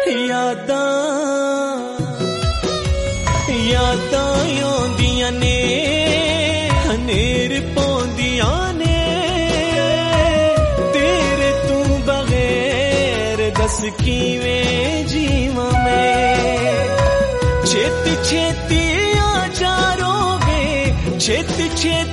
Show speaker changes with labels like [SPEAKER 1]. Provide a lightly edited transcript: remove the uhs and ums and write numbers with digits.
[SPEAKER 1] यादां आउंदियां ने हनेर पौंदियां ने तेरे तू बगैर दस किवें जीवां मैं छेती छेती आ जा रोवे छेती छेती